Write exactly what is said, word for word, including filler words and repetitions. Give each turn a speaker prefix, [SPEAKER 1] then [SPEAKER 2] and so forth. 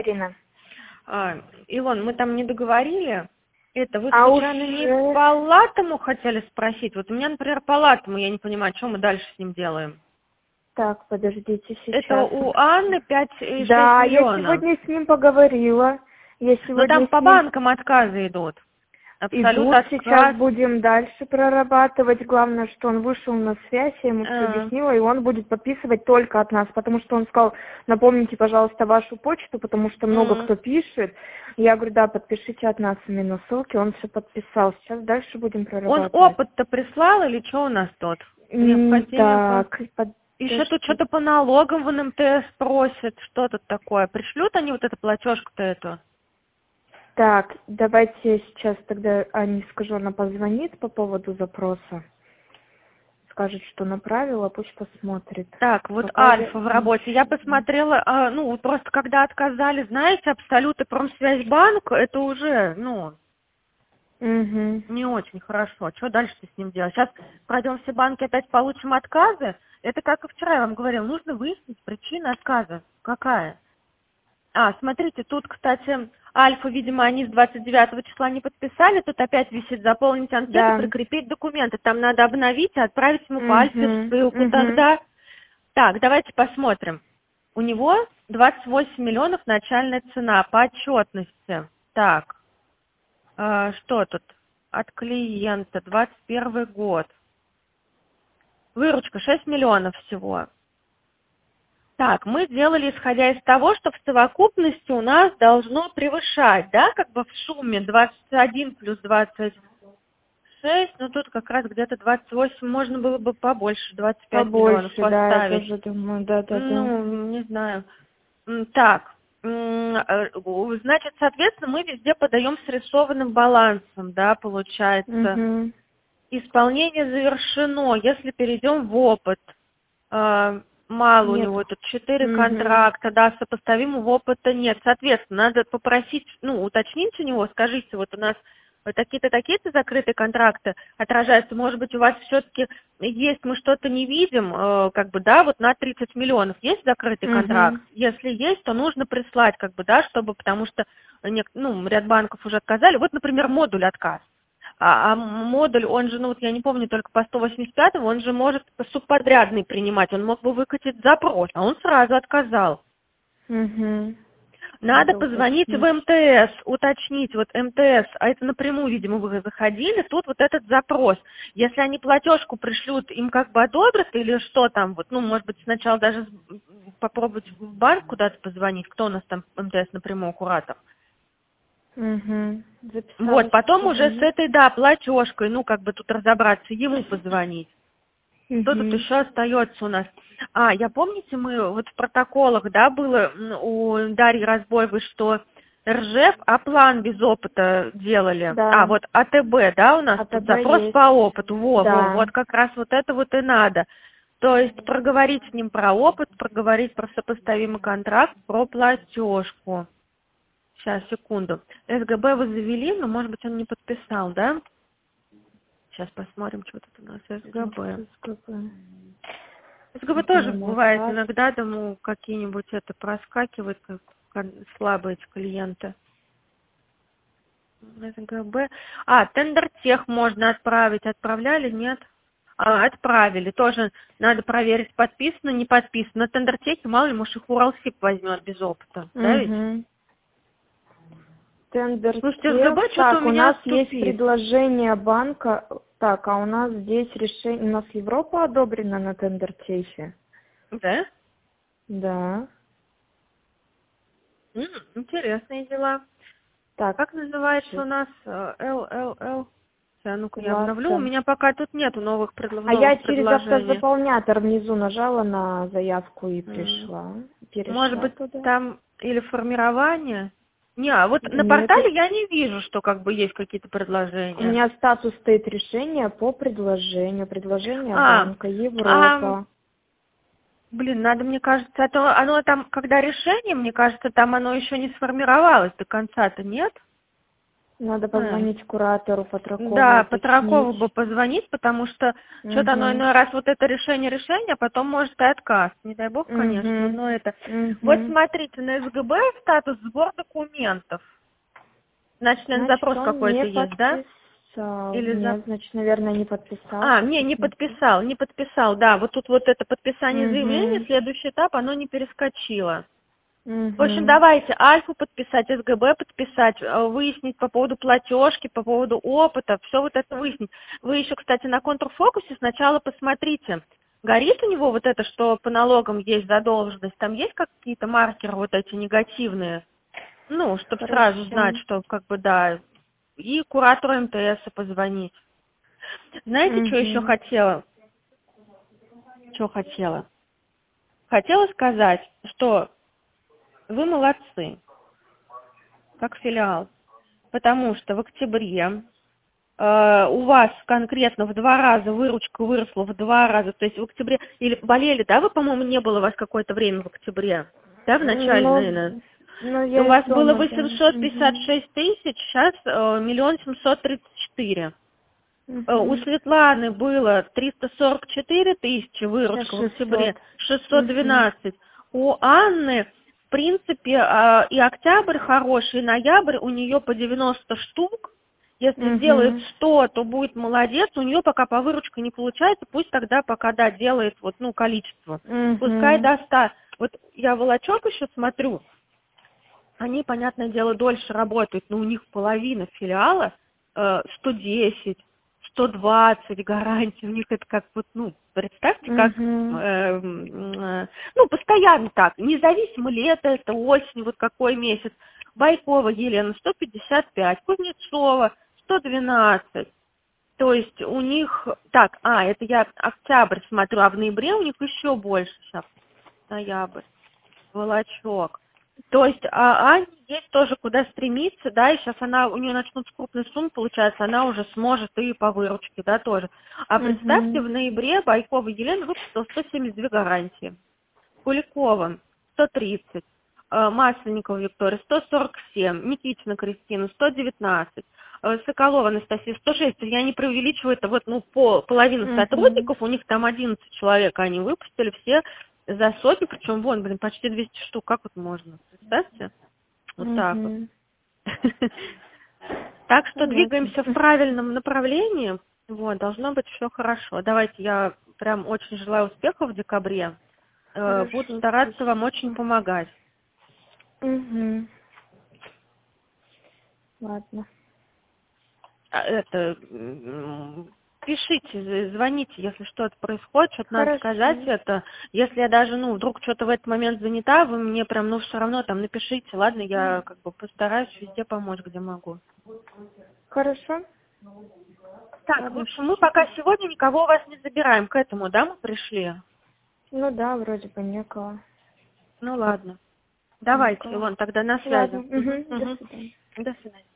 [SPEAKER 1] Ирина.
[SPEAKER 2] А, Илон, мы там не договорили. Это вы
[SPEAKER 1] А
[SPEAKER 2] случайно
[SPEAKER 1] уж...
[SPEAKER 2] не по латому хотели спросить? Вот у меня, например, по латому, я не понимаю, что мы дальше с ним делаем.
[SPEAKER 1] Так, подождите сейчас.
[SPEAKER 2] Это у Анны пять и шесть
[SPEAKER 1] Да, я
[SPEAKER 2] миллиона.
[SPEAKER 1] сегодня с ним поговорила. Я
[SPEAKER 2] Но там
[SPEAKER 1] сегодня
[SPEAKER 2] по
[SPEAKER 1] с ним...
[SPEAKER 2] банкам отказы идут. Абсолют
[SPEAKER 1] Идут, сейчас
[SPEAKER 2] отказ.
[SPEAKER 1] будем дальше прорабатывать. Главное, что он вышел на связь, я ему все
[SPEAKER 2] А.
[SPEAKER 1] объяснила, и он будет подписывать только от нас, потому что он сказал, напомните, пожалуйста, вашу почту, потому что много
[SPEAKER 2] Мгм.
[SPEAKER 1] кто пишет. Я говорю, да, подпишите от нас именно ссылки, он все подписал. Сейчас дальше будем
[SPEAKER 2] Он
[SPEAKER 1] прорабатывать.
[SPEAKER 2] опыт-то прислал или что у нас тут?
[SPEAKER 1] М,
[SPEAKER 2] Необходимо по...
[SPEAKER 1] Так, под-
[SPEAKER 2] Еще тут
[SPEAKER 1] подожди.
[SPEAKER 2] что-то по налогам в эн эм тэ эс просят. Что тут такое? Пришлют они вот эту платежку-то эту?
[SPEAKER 1] Так, давайте я сейчас тогда Ане скажу, она позвонит по поводу запроса. Скажет, что направила, пусть посмотрит.
[SPEAKER 2] Так, вот
[SPEAKER 1] Пока я...
[SPEAKER 2] Альфа в работе. Я посмотрела, а, ну, вот просто когда отказали, знаете, Абсолют и Промсвязьбанк, это уже, ну,
[SPEAKER 1] Угу.
[SPEAKER 2] не очень хорошо. Что дальше-то с ним делать? Сейчас пройдем все банки, опять получим отказы. Это как и вчера я вам говорила, нужно выяснить причину отказа. Какая? А, смотрите, тут, кстати, Альфа, видимо, они с двадцать девятого числа не подписали. Тут опять висит заполнить анкету,
[SPEAKER 1] Да.
[SPEAKER 2] прикрепить документы. Там надо обновить и отправить ему по Альфе
[SPEAKER 1] Угу.
[SPEAKER 2] ссылку.
[SPEAKER 1] Угу.
[SPEAKER 2] Тогда, так, давайте посмотрим. У него двадцать восемь миллионов начальная цена по отчетности. Так, э, что тут? От клиента, двадцать первый год. Выручка шесть миллионов всего. Так, мы делали, исходя из того, что в совокупности у нас должно превышать, да, как бы в сумме двадцать один плюс двадцать шесть, ну тут как раз где-то двадцать восемь, можно было бы побольше, двадцать пять миллионов
[SPEAKER 1] Побольше, да, я
[SPEAKER 2] поставить.
[SPEAKER 1] тоже думаю, да-да-да.
[SPEAKER 2] Ну, не знаю. М, Так, м, э, у- значит, соответственно, мы везде подаем с рисованным балансом, да, получается.
[SPEAKER 1] Угу.
[SPEAKER 2] Исполнение завершено. Если перейдем в опыт, э, мало у него
[SPEAKER 1] Нету.
[SPEAKER 2] тут четыре
[SPEAKER 1] Угу.
[SPEAKER 2] контракта, да, сопоставимого опыта нет. Соответственно, надо попросить, ну, уточнить у него, скажите, вот у нас вот такие-то, такие-то закрытые контракты отражаются, может быть, у вас все-таки есть, мы что-то не видим, э, как бы, да, вот на тридцать миллионов есть закрытый
[SPEAKER 1] Угу.
[SPEAKER 2] контракт? Если есть, то нужно прислать, как бы, да, чтобы, потому что, нек- ну, ряд банков уже отказали. Вот, например, модуль отказ. А, а модуль, он же, ну вот я не помню, только по сто восемьдесят пятому, он же может субподрядный принимать, он мог бы выкатить запрос, а он сразу отказал.
[SPEAKER 1] Угу.
[SPEAKER 2] Надо
[SPEAKER 1] Надо
[SPEAKER 2] позвонить в
[SPEAKER 1] уточнить.
[SPEAKER 2] эм тэ эс, уточнить, вот эм тэ эс, а это напрямую, видимо, вы заходили, тут вот этот запрос. Если они платежку пришлют, им как бы одобрят или что там, вот, ну, может быть, сначала даже с- попробовать в банк куда-то позвонить, кто у нас там эм тэ эс напрямую, куратор.
[SPEAKER 1] Угу.
[SPEAKER 2] Вот,
[SPEAKER 1] Записала, сейчас
[SPEAKER 2] потом уже с
[SPEAKER 1] позвоню.
[SPEAKER 2] этой, да, платежкой, ну, как бы тут разобраться, ему позвонить. Что тут
[SPEAKER 1] Угу.
[SPEAKER 2] еще остается у нас? А, я помните, мы вот в протоколах, да, было м, у Дарьи Разбоевой, что Ржев, а план без опыта делали. А,
[SPEAKER 1] Да.
[SPEAKER 2] вот а тэ бэ, да, у нас тут
[SPEAKER 1] АТБ
[SPEAKER 2] запрос
[SPEAKER 1] есть.
[SPEAKER 2] по опыту. Во, во,
[SPEAKER 1] Да.
[SPEAKER 2] вот как раз вот это вот и надо. То есть проговорить с ним про опыт, проговорить про сопоставимый контракт, про платежку. Сейчас, секунду. эс гэ бэ вы завели, но, может быть, он не подписал, да? Сейчас посмотрим, что тут у нас эс гэ бэ.
[SPEAKER 1] Смотрю, сколько.
[SPEAKER 2] эс гэ бэ тоже
[SPEAKER 1] Минимум
[SPEAKER 2] бывает
[SPEAKER 1] касс.
[SPEAKER 2] иногда, думаю, какие-нибудь это проскакивают, как кон- слабые эти клиенты. эс гэ бэ. А, тендертех можно отправить. Отправляли, нет? А, отправили. Тоже надо проверить, подписано, не подписано. На тендертехе, мало ли, может, их Уралсиб возьмет без опыта. Да ведь?
[SPEAKER 1] Угу. Тендер
[SPEAKER 2] Слушайте,
[SPEAKER 1] тех.
[SPEAKER 2] эс гэ бэ что-то у
[SPEAKER 1] Так, у
[SPEAKER 2] меня
[SPEAKER 1] нас есть
[SPEAKER 2] тупит.
[SPEAKER 1] предложение банка. Так, а у нас здесь решение. У нас Европа одобрена на тендер техе.
[SPEAKER 2] Да?
[SPEAKER 1] Да.
[SPEAKER 2] М, интересные дела.
[SPEAKER 1] Так,
[SPEAKER 2] Как называется
[SPEAKER 1] щас.
[SPEAKER 2] у нас э, эл эл эл? Сейчас, ну-ка я обновлю. У
[SPEAKER 1] Ласса.
[SPEAKER 2] меня пока тут нету новых, предло-
[SPEAKER 1] А я
[SPEAKER 2] новых
[SPEAKER 1] через
[SPEAKER 2] предложений.
[SPEAKER 1] автозаполнятор внизу нажала на заявку и
[SPEAKER 2] М.
[SPEAKER 1] пришла.
[SPEAKER 2] Может
[SPEAKER 1] Перешла
[SPEAKER 2] быть,
[SPEAKER 1] туда.
[SPEAKER 2] там или формирование? Не, а вот на
[SPEAKER 1] Нет,
[SPEAKER 2] портале я не вижу, что как бы есть какие-то
[SPEAKER 1] у
[SPEAKER 2] предложения.
[SPEAKER 1] меня статус стоит решение по предложению. Предложение
[SPEAKER 2] А,
[SPEAKER 1] банка
[SPEAKER 2] а,
[SPEAKER 1] Европа.
[SPEAKER 2] блин, надо, мне кажется, а то оно там, когда решение, мне кажется, там оно еще не сформировалось до конца-то, нет?
[SPEAKER 1] Надо позвонить куратору Патракову.
[SPEAKER 2] Да,
[SPEAKER 1] уточнить.
[SPEAKER 2] Патракову бы позвонить, потому что
[SPEAKER 1] Мгм.
[SPEAKER 2] что-то оно иной раз вот это решение решение, а потом может и отказ. Не дай бог, конечно,
[SPEAKER 1] Мгм.
[SPEAKER 2] но это.
[SPEAKER 1] Мгм.
[SPEAKER 2] Вот смотрите, на СГБ статус сбор документов. Значит, наверное,
[SPEAKER 1] Значит,
[SPEAKER 2] запрос
[SPEAKER 1] он
[SPEAKER 2] какой-то
[SPEAKER 1] не
[SPEAKER 2] есть, да?
[SPEAKER 1] подписал.
[SPEAKER 2] Или за...
[SPEAKER 1] Нет, значит, наверное, не подписал.
[SPEAKER 2] А,
[SPEAKER 1] Сейчас
[SPEAKER 2] не, не
[SPEAKER 1] посмотрю.
[SPEAKER 2] подписал, не подписал, да. Вот тут вот это подписание
[SPEAKER 1] Мгм.
[SPEAKER 2] заявления, следующий этап, оно не перескочило. В общем,
[SPEAKER 1] Мгм.
[SPEAKER 2] давайте Альфу подписать, СГБ подписать, э, выяснить по поводу платежки, по поводу опыта, все вот это выяснить. Вы еще, кстати, на контрфокусе сначала посмотрите, горит у него вот это, что по налогам есть задолженность, там есть какие-то маркеры вот эти негативные, ну, чтобы сразу знать,
[SPEAKER 1] Хорошо.
[SPEAKER 2] что как бы да, и куратору эм тэ эса позвонить. Знаете, что еще
[SPEAKER 1] Мгм.
[SPEAKER 2] хотела? Что хотела? Хотела сказать, что вы молодцы, как филиал. Потому что в октябре э, у вас конкретно в два раза выручка выросла в два раза, то есть в октябре, или болели, да, вы, по-моему, не было у вас какое-то время в октябре, да, в начале,
[SPEAKER 1] Ну,
[SPEAKER 2] наверное.
[SPEAKER 1] ну,
[SPEAKER 2] У
[SPEAKER 1] я
[SPEAKER 2] вас
[SPEAKER 1] из
[SPEAKER 2] было
[SPEAKER 1] дома, да.
[SPEAKER 2] восемьсот пятьдесят
[SPEAKER 1] Мгм.
[SPEAKER 2] шесть тысяч, сейчас миллион семьсот тридцать четыре. Э, У
[SPEAKER 1] Мгм.
[SPEAKER 2] Светланы было триста сорок четыре тысячи
[SPEAKER 1] Сейчас
[SPEAKER 2] выручка в октябре,
[SPEAKER 1] шестьсот.
[SPEAKER 2] шестьсот
[SPEAKER 1] Мгм.
[SPEAKER 2] двенадцать. У Анны, в принципе, э, и октябрь хороший, и ноябрь у нее по девяносто штук. Если сделает
[SPEAKER 1] Мгм.
[SPEAKER 2] сто, то будет молодец. У нее пока по выручке не получается, пусть тогда пока, да, делает вот, ну, количество. Пускай
[SPEAKER 1] Мгм.
[SPEAKER 2] до ста. Вот я волочок еще смотрю, они, понятное дело, дольше работают, но у них половина филиала э, сто десять, сто двадцать гарантий. У них это как вот, ну, представьте, как, э,
[SPEAKER 1] Мгм.
[SPEAKER 2] э, ну, постоянно так, независимо лето, это осень, вот какой месяц. Байкова Елена сто пятьдесят пять, Кузнецова сто двенадцать. То есть у них, так, а, это я октябрь смотрю, а в ноябре у них еще больше сейчас, ноябрь. Волочок. То есть а, Ане есть тоже куда стремиться, да, и сейчас она, у нее начнут крупные суммы, получается, она уже сможет и по выручке, да, тоже. А представьте,
[SPEAKER 1] Мгм.
[SPEAKER 2] в ноябре Байкова Елена выпустила сто семьдесят две гарантии. Куликова сто тридцать, э, Масленникова Виктория сто сорок семь, Никитина Кристина сто девятнадцать, э, Соколова Анастасия сто шесть. Я не преувеличиваю, это вот, ну, по половину
[SPEAKER 1] Мгм.
[SPEAKER 2] сотрудников, у них там одиннадцать человек, они выпустили все за сотню, причем вон, блин, почти двести штук, как вот можно, представьте? Вот так вот.
[SPEAKER 1] Мгм.
[SPEAKER 2] Так что
[SPEAKER 1] Понятно.
[SPEAKER 2] двигаемся в правильном направлении, вот, должно быть все хорошо. Давайте, я прям очень желаю успехов в декабре. Э, Буду
[SPEAKER 1] Хорошо,
[SPEAKER 2] стараться вам очень
[SPEAKER 1] спасибо.
[SPEAKER 2] помогать.
[SPEAKER 1] Угу. Ладно.
[SPEAKER 2] А, Это, м, пишите, з- звоните, если что-то происходит, что-то надо сказать
[SPEAKER 1] Хорошо.
[SPEAKER 2] это. Если я даже, ну, вдруг что-то в этот момент занята, вы мне прям, ну, все равно там напишите, ладно, я как бы постараюсь везде помочь, где могу.
[SPEAKER 1] Хорошо.
[SPEAKER 2] Так, в
[SPEAKER 1] Ладно,
[SPEAKER 2] общем, мы пока
[SPEAKER 1] спасибо.
[SPEAKER 2] сегодня никого у вас не забираем, к этому, да, мы пришли?
[SPEAKER 1] Ну да, вроде бы некого.
[SPEAKER 2] Ну, ладно. Давайте,
[SPEAKER 1] Некого.
[SPEAKER 2] Илон, тогда на связи.
[SPEAKER 1] Ладно.
[SPEAKER 2] Мгм,
[SPEAKER 1] Угу. До
[SPEAKER 2] мгм.
[SPEAKER 1] свидания.
[SPEAKER 2] До свидания.